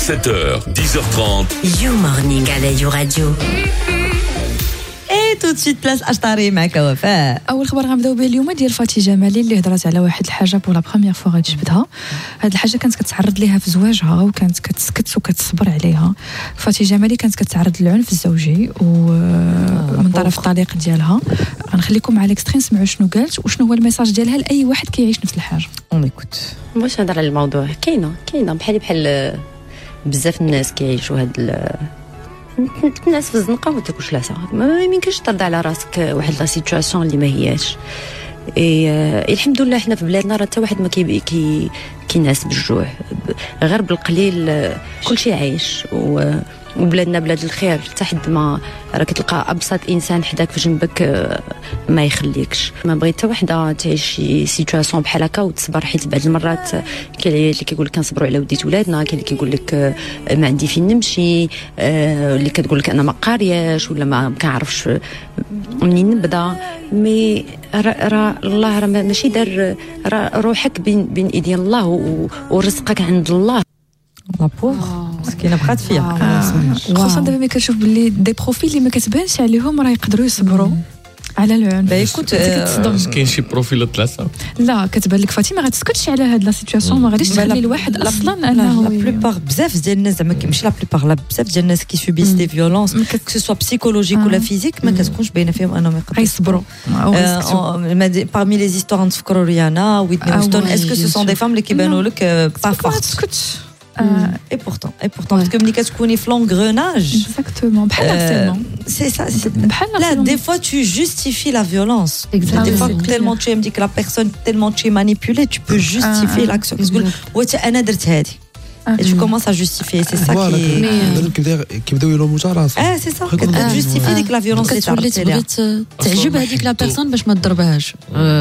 7h, 10h30. You Morning على You Radio. Et tout de suite place أشطاري معك وفاء. اول خبر غنبداو به اليوم ديال فاتي جمالي اللي هضرات على واحد الحاجه بولا بروميير فوا غتجبدها. هاد الحاجه كانت كتعرض ليها في زواجها وكانت كتسكت وكتصبر عليها. فاتي جمالي كانت كتعرض للعنف الزوجي ومن طرف الطليق ديالها. غنخليكم مع الاكسترين نسمعوا شنو قالت وشنو هو الميساج ديالها لاي واحد كيعيش نفس الحاجه. اون ايكوت. واش نهضر على الموضوع كاينه بحال بزاف الناس كيعيشوا هاد الناس في الزنقه وما تاكلش العسل. ما يمكنش ترضى على راسك واحد لا سيتوياسيون اللي ما هياش. الحمد لله حنا في بلادنا راه حتى واحد ما كيناس بالجوع غير بالقليل كلشي عايش وبلادنا بلاد الخير حتى حد ما راه كتلقى ابسط انسان حداك في جنبك ما يخليكش. ما بغيت حتى وحده تعيش شي سيتوياسيون بحال هكا وتصبر، حيت بعض المرات كاين اللي كيقول لك كنصبروا على وديت ولادنا، كاين اللي كيقول لك ما عندي فين نمشي، اللي كتقول لك انا ما قارياش ولا ما كنعرفش منين نبدا. مي راه الله راه ماشي دار روحك بين ايدين الله ورزقك عند الله. لا بوغ مسكينه بقات فيا خصوصا دابا ملي كنشوف باللي دي بروفيل اللي ما كتبانش عليهم راه يقدروا يصبروا على العنف. يكوت كاين شي بروفيل ثلاثه لا كتبان لك فاطمه ما غتسكتش على هاد لا سيتوياسيون، ما غاديش تخلي الواحد اصلا انه لا بلوبار بزاف ديال الناس زعما ماشي لا بلوبار لا بزاف ديال الناس كي سوبيس دي فيولونس كو سوا بسيكولوجيك ولا فيزيك ما كتكونش باينه فيهم انهم يقدروا يصبروا. parmi les histoires نتفكروا ريانا ويتني هوستون اسكو سو سون دي فام اللي كيبانوا لك با فورت. Et pourtant, parce que ملي كتكوني في l'engrenage exactement بحال harcèlement c'est ça, là des fois tu justifies la violence. Des fois tellement tu aimes dire que la personne tellement tu es manipulé, tu peux justifier l'action. تقول واش انا درت هذه et tu commences à justifier, c'est ça qui بداو يلوموا تاع راسهم. c'est ça كتجوستيفي ديك لا فيولونس اللي تعرضت لها. تعجب هذيك لا بيرسون باش ما تضربهاش.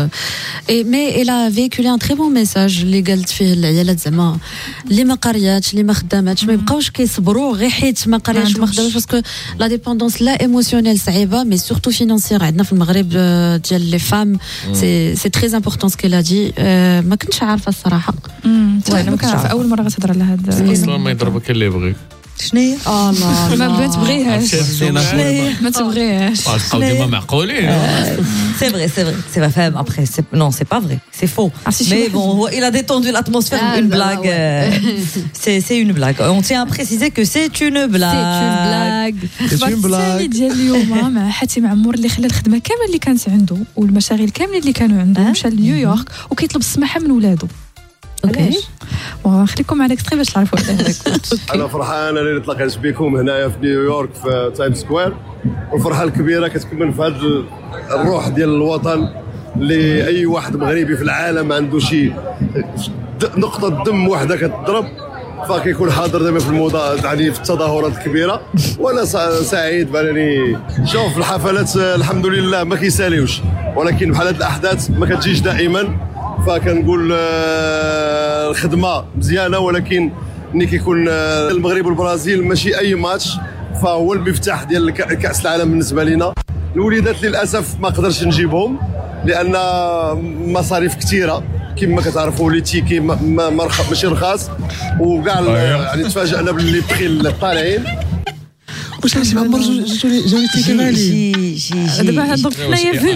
مي الا فيكولي ان تري بون ميساج اللي قالت فيه العيالات زعما اللي ما قرياتش اللي ما خداماتش ما يبقاوش كيصبروا غير حيت ما قرياتش ما خداماتش، باسكو لا ديبوندونس لا ايموسيونيل صعيبه مي سورتو فينانسيير عندنا في المغرب ديال لي فام سي تري امبورطون سكيلا دي. ما كنتش عارفه الصراحه. انا ما كنتش عارفه اول مره غتهضر على هذا. اصلا ما يضربك اللي يبغي. شنو الله ما تبغيهاش ما تبغيهاش بقاو ديما معقولين. C'est vrai, femme. Après, non, c'est pas vrai, c'est faux. Mais bon, il a détendu l'atmosphère. Une blague. C'est une blague. On tient à préciser que c'est une blague. C'est une blague. ديال اليوم مع حاتم عمور اللي خلى الخدمه كامله اللي كانت عنده والمشاغل كامله اللي كانوا عنده مشى لنيويورك وكيطلب السماحه من ولادو. اوكي ونخليكم مع الاكستري باش تعرفوا انا فرحان انني نتلاقيت بكم هنايا في نيويورك في تايم سكوير، والفرحه الكبيره كتكمن في هذا الروح ديال الوطن اللي اي واحد مغربي في العالم عنده شي نقطه دم واحده كتضرب فكيكون حاضر دائما في يعني في التظاهرات الكبيره. وانا سعيد بانني شوف الحفلات الحمد لله ما كيساليوش، ولكن بحال هاد الاحداث ما كتجيش دائما، فكنقول الخدمه مزيانه، ولكن ملي كيكون المغرب والبرازيل ماشي اي ماتش فهو المفتاح ديال كاس العالم بالنسبه لنا. الوليدات للاسف ما قدرش نجيبهم لان مصاريف كثيره كما كتعرفوا لي تيكي ماشي رخاص، وكاع يعني تفاجئنا باللي بخي طالعين. واش عرفتي معمر جاوني تيكي غالي دابا هاد حنايا فين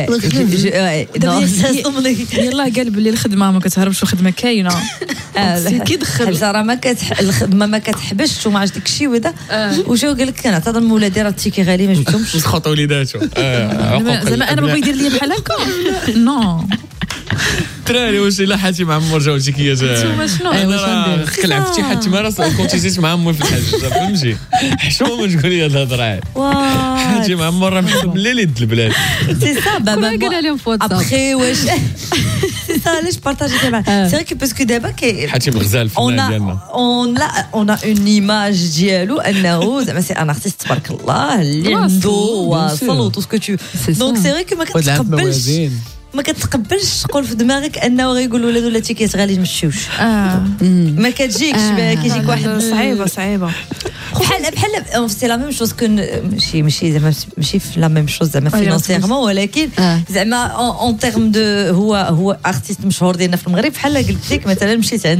يلاه قال بلي الخدمه ما كتهربش والخدمه كاينه كيدخل راه الخدمه ما كتحبش وما عرفت داكشي وهذا وجاو قال لك انا تعطى ولادي راه التيكي غالي ما جبتهمش وسخطوا وليداتو. زعما انا بغيت يدير لي بحال هكا نو تراري واش الا حاتم عمر جاو تيكيات انا كلعبتي حتى ما راس كنت جيت مع امي في الحاج فهمتي حشومه تقول لي هاد الهضره حاتم عمر راه محسوب الليل يد البلاد سي سا بابا قال لهم في واتساب ابخي واش سي سا علاش بارطاجي معاه سي كو باسكو دابا حاتم غزال الفنان ديالنا اون اون ايماج ديالو انه زعما سي ان ارتيست تبارك الله اللي عنده واصل وطو سكو تو دونك سي فري كو ما كتقبلش تقول في دماغك انه غيقول ولاد ولا تيكيت غالي يمشيوش ما كتجيكش كيجيك واحد صعيبه بحال سي لا ميم شوز كون ماشي زعما ماشي في لا ميم شوز زعما فينانسيرمون ولكن زعما اون تيرم دو هو ارتيست مشهور ديالنا في المغرب بحال قلت لك مثلا مشيت عند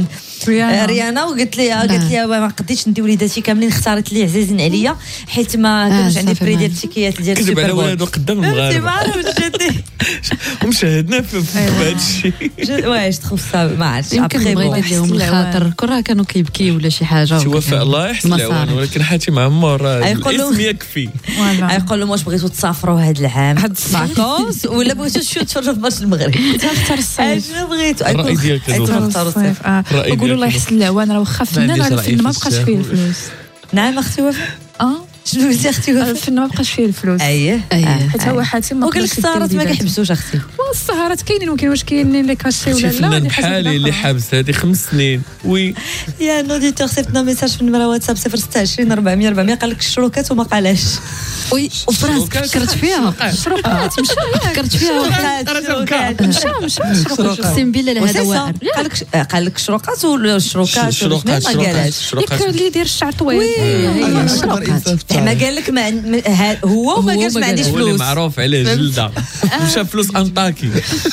ريانا وقالت لي ما قديتش ندي وليداتي كاملين، اختارت لي عزيزين عليا حيت ما كانوش عندي بري ديال التيكيات ديال كذب على ولادو قدام المغاربه. ما عرفتش جدي ومشاهدنا في هذا الشيء. واش تخوف ما عرفتش يمكن بغا يدير لهم الخاطر كره كانوا كيبكيو ولا شي حاجه. توفى الله يحسن العوان، ولكن حاتم عمور الاسم يكفي. يقول لهم واش بغيتوا تسافروا هذا العام هاد الفاكونس ولا بغيتوا تفرجوا في ماتش المغرب؟ تختار الصيف. شنو بغيتوا؟ الرأي ديالك تختاروا الصيف. نقولوا الله يحسن العوان، راه واخا فنان على الفن ما بقاش فيه الفلوس. نعم اختي وفاء. شنو قلتي اختي وفاء؟ الفن ما بقاش فيه الفلوس. اييه حتى هو حاتم وقال لك السهرات ما كيحبسوش اختي. السهرات كاينين، ولكن واش كاينين اللي كاشي ولا لا؟ فنان بحالي اللي حابس هذه 5 سنين. وي يا نوديتور صيفطنا ميساج في النمره واتساب 026 400 400 قال لك الشروكات وما قالهاش. وي وفراس فكرت فيها الشروقات مشى فكرت فيها الشروقات مشى اقسم بالله هذا واعر. قال لك الشروقات ولا الشروكات ما قالهاش. ياك اللي يدير الشعر طويل هي الشروقات. ما قال لك هو وما قالش ما عنديش هو اللي فلوس. معروف عليه جلده مشى فلوس انطاكي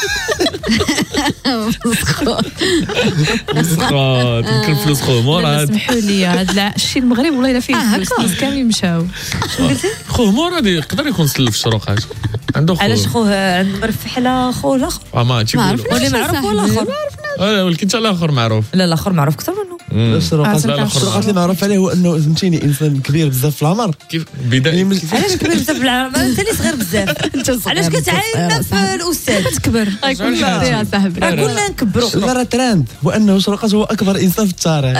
مسخات يمكن فلوس خو مراد. سمحوا لي هذا الشيء المغرب والله الا فيه فلوس كاملين مشاو. خو مراد يقدر يكون سلف في الشروقات عنده. علاش خوه عند فحله خوه الاخر ما تيقولوا ولا معروف ولا اخر؟ ولكن حتى الاخر معروف. لا الاخر معروف اكثر منه. الشروقات اللي معروف عليه هو انه فهمتيني انسان كبير بزاف في العمر. كيف بدايه علاش كبير بزاف في العمر؟ انت اللي صغير بزاف. علاش كتعايرنا في الاستاذ تكبر؟ يكون يا صاحبي قلنا نكبروا. لا ترند هو انه الشروقات هو اكبر انسان في التاريخ.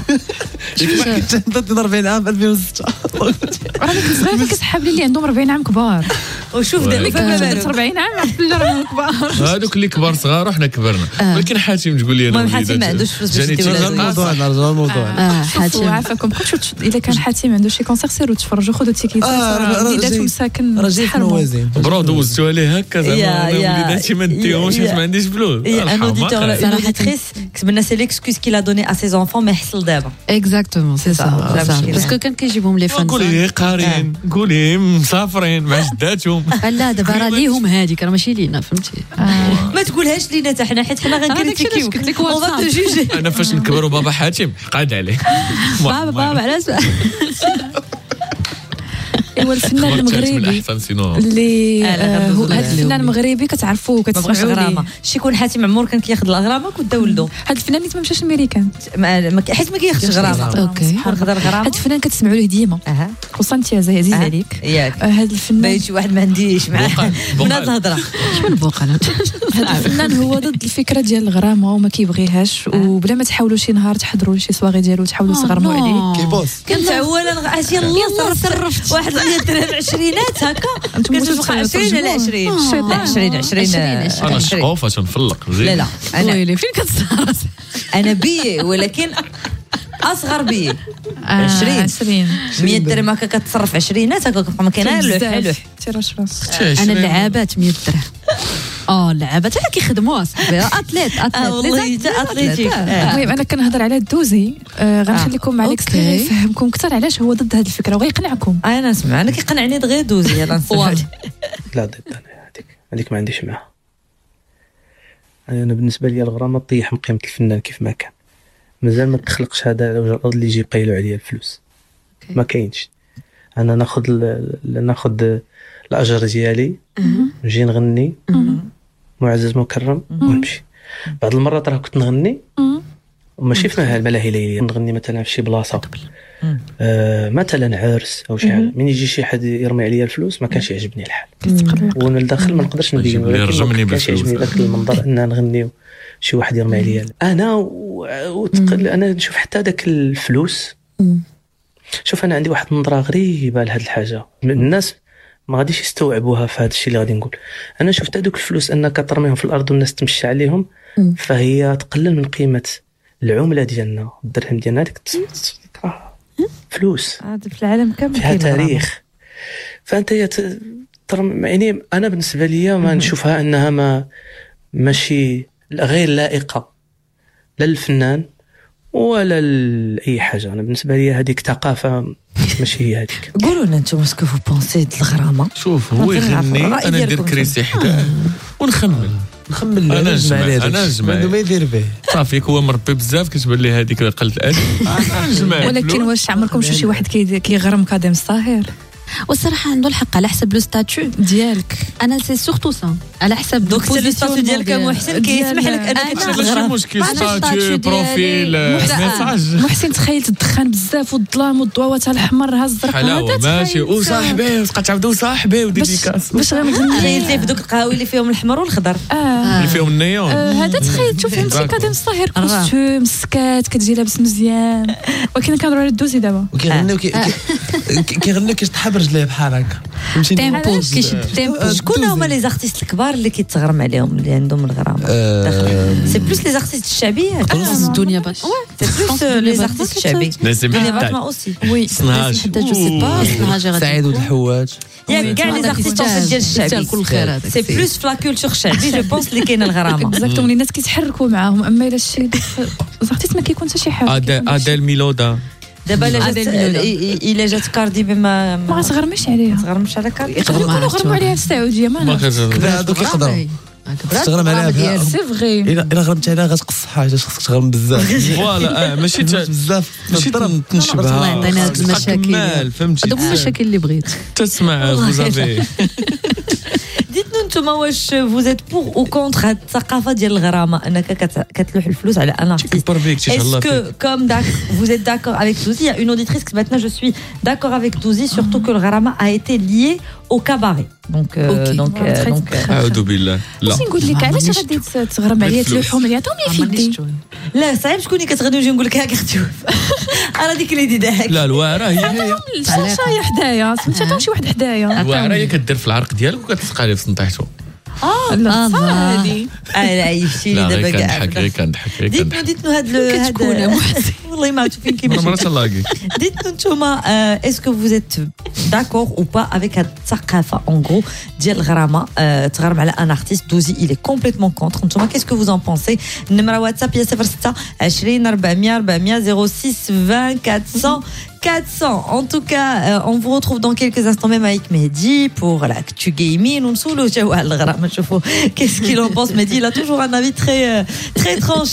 كنت 40 عام 2006 راه كنت صغير كتسحب لي اللي عندهم 40 عام كبار. وشوف دابا 40 عام راهم كبار. هذوك اللي كبار صغار وحنا كبرنا. ولكن حاتم تقول لي المهم حاتم ما عندوش فلوس باش يدير الموضوع. حاتم عافاكم اذا كان حاتم عنده شي كونسير سيروا تفرجوا خذوا التيكيت. وليداتهم ساكن رجيف موازين برو دوزتوا عليه هكا زعما وليداتي ما نديهمش حيت ما عنديش فلوس. ان اوديتور كتب لنا سي ليكسكوز كي لا دوني ا سي زونفون ما يحصل دابا. اكزاكتومون سي سا باسكو كان كيجيبهم لي فان. قولي قارين قولي مسافرين مع جداتهم. لا دابا راه ليهم هذيك راه ماشي لينا فهمتي. ما تقولهاش لينا حتى حنا حيت حنا غنكريتيكيو. انا فاش نكبروا بابا حاتم قاد عليه بابا علاش. ايوا الفنان المغربي اللي هذا الفنان المغربي كتعرفوه كتسمعوا ليه شي يكون حاتم عمور كان كياخذ الاغرامه كنت ولدو. هذا الفنان اللي ما مشاش الميريكان حيت ما كياخذش غرامه. اوكي نقدر غرامه. هذا الفنان كتسمعوا له ديما وصنتي عزيز عليك ياك. هذا الفنان باين شي واحد ما عنديش معاه من هذه الهضره. شنو البوق انا هذا الفنان هو ضد الفكره ديال الغرامه وما كيبغيهاش وبلا ما تحاولوا شي نهار تحضروا شي صواغي ديالو تحاولوا تغرموا عليه كيبوس. كنت اولا عرفتي يلاه صرفت واحد 100 درهم عشرينات هكا كتبقى 20 على 20 انا شقوفه تنفلق لا انا فين كتصرف انا بي ولكن اصغر بي 20 100 درهم هكا كتصرف 20 هكا ما كاينه حلو تيراش راس. انا اللعابات 100 درهم اللعابات انا كيخدموها صاحبي اتليت والله اتليتيك. المهم انا كنهضر على الدوزي غنخليكم مع الاكستري يفهمكم اكثر علاش هو ضد هذه الفكره وغيقنعكم. انا نسمع انا كيقنعني دغيا دوزي يلاه نسمع. لا ضد انا هذيك ما عنديش معها. انا بالنسبه لي الغرامه طيح من قيمه الفنان كيف ما كان. مازال ما تخلقش هذا اللي يجي يقيلوا عليا الفلوس. ما كاينش. انا ناخذ الاجر ديالي نجي نغني معزز مكرم ونمشي. بعض المرات راه كنت نغني وماشي في الملاهي الليليه نغني مثلا في شي بلاصه مثلا عرس او شي حاجه من يجي شي حد يرمي عليا الفلوس ما كانش يعجبني الحال وانا لداخل ما نقدرش ندير ولكن ما كانش يعجبني ذاك المنظر ان نغني شي واحد يرمي عليا انا انا نشوف حتى داك الفلوس. شوف انا عندي واحد النظره غريبه لهاد الحاجه الناس ما غاديش يستوعبوها في هذا الشيء اللي غادي نقول. انا شفت هذوك الفلوس انك ترميهم في الارض والناس تمشي عليهم فهي تقلل من قيمه العمله ديالنا الدرهم ديالنا هذيك فلوس في العالم كامل فيها تاريخ. فانت يعني انا بالنسبه لي ما نشوفها انها ماشي غير لائقه لا للفنان ولا لاي حاجه. انا بالنسبه لي هذيك ثقافه ماشي هي هذيك. قولوا لنا انتم اسكو فو بونسي د الغرامه. شوف هو يغني انا ندير كريسي حداه ونخمم نخمم له انا نجمع ما يدير به صافي هو مربي بزاف كتبان لي هذيك قلت الادب نجمع. ولكن واش عمركم شي واحد كيغرم كادم الصاهر؟ والصراحه عنده الحق على حسب لو ستاتيو ديالك. انا سي سورتو سا على حسب دوك لو ستاتيو ديالك محسن كيسمح لك انك تغرم. مشكل ستاتيو بروفيل ميساج. محسن تخيل تدخن بزاف والظلام والضواوات الحمر ها الزرقاء هذا ماشي وصاحبي تبقى تعاودوا صاحبي وديديكاس باش تخيل في دوك القهاوي اللي فيهم الحمر والخضر اللي فيهم النيون. هذا تخيل تشوف فهمتي كادم الصاهر كوستيم سكات كتجي لابس مزيان. ولكن كنهضروا على الدوزي دابا كيغنيو كيشطح برجليه بحال هكا تيمبو كيشد تيمبو. شكون هما لي زارتيست الكبار اللي كيتغرم عليهم اللي عندهم الغرامه؟ سي بلوس لي زارتيست الشعبيات الدنيا باش سي بلوس لي زارتيست الشعبي الدنيا باش ما اوسي وي صناج سعيد والحواج يا كاع لي زارتيست ديال الشعبي كل خير. سي بلوس في لا كولتور الشعبي جو بونس اللي كاينه الغرامه اكزاكتومون الناس كيتحركوا معاهم. اما الا شي زارتيست ما كيكون حتى شي حاجه. اديل ميلودا دابا الا جات كاردي بما ما تغرمش عليها. تغرمش على كاردي يقدروا غرموا عليها في السعوديه ما نعرفش. هذوك يقدروا تغرم عليها. سي فغي الا غرمت عليها غتقص حاجه خصك تغرم بزاف. فوالا ماشي بزاف ماشي تنشبها. الله يعطينا هاد المشاكل. فهمتي هذوك المشاكل اللي بغيت تسمع فوزافي. ديتنا نتوما واش فوزيت بور او كونتر هاد الثقافه ديال الغرامه انك كتلوح الفلوس على ان ارتيست؟ Est-ce que comme vous êtes d'accord avec Douzy, il y a une auditrice qui maintenant je suis d'accord avec Douzy, surtout que le Garama a été lié au cabaret. Donc اعوذ بالله. لا نقول لك علاش غادي تغرم عليا تلوحهم عليا عطوني في يدي. لا صعيب شكون اللي كتغني وجي نقول لك هاك اختي انا ديك اللي ديداك. لا الواعره هي الشاشه حدايا سمعت عطاو شي واحد حدايا. الواعره هي كدير في العرق ديالك وكتسقى عليه في سنطيحته. لا هادي انا عيشتيني دابا كاع. كنضحك ديتنا هاد والله ما عرفتوا فين كيمشي. مرة تلاقي. ديتنا نتوما est-ce que vous êtes d'accord ou pas avec هاد الثقافه en gros ديال الغرامه تغرم على ان ارتيست؟ دوزي il est complètement contre. نتوما qu'est-ce que vous en pensez؟ النمره واتساب هي 06 20 400 400 06 20 400 400. En tout cas, on vous retrouve dans quelques instants même avec Mehdi pour l'actu gaming. Qu'est-ce qu'il en pense? Mehdi, il a toujours un avis très tranché.